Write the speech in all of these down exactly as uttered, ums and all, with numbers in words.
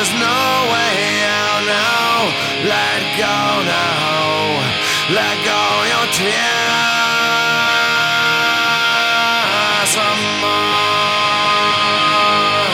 there's no way out now. Let go now. Let go your tears some more.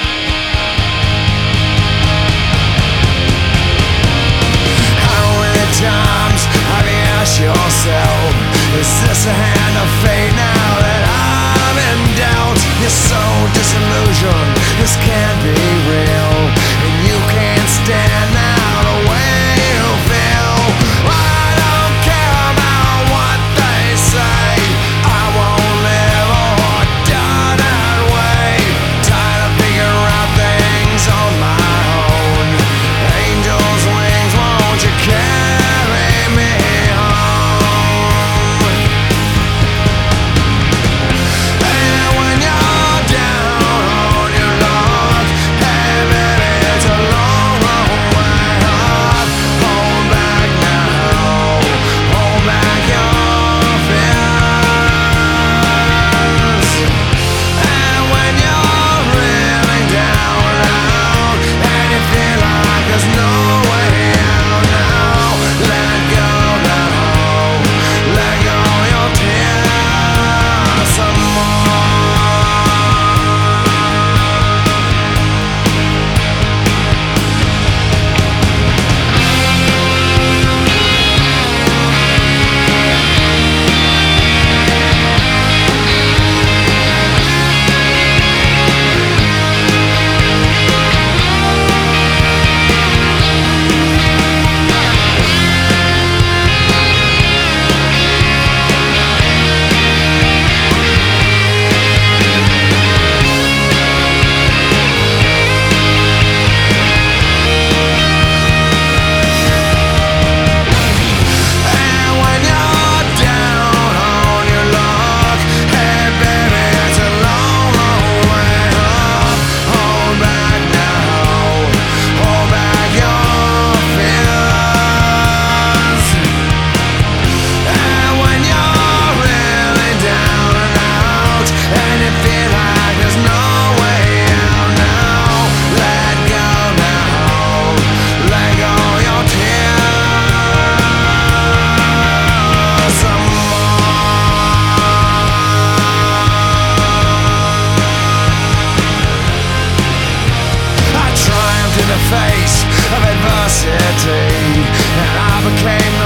How many times have you asked yourself, is this a hand of fate now that I'm in doubt? You're so disillusioned, this can't be real, and you can't stand now the way you feel. I don't care about what they say, I won't live or die that way. Tired of figuring out things on my own. Angels' wings, won't you carry me home? And when you're down on your luck, hey baby, it's a long, long way up. Hold back now, hold back your fears. And when you're really down and out, and you feel like there's no way out now, let go now, let go your tears some more. And when you're down on your luck, hey baby, it's a long, long way up. Hold back now, hold back your fears. And when you're really down and out, and you feel like there's no way out now, let go now, let go your tears some more. I triumphed in the face of adversity, and I became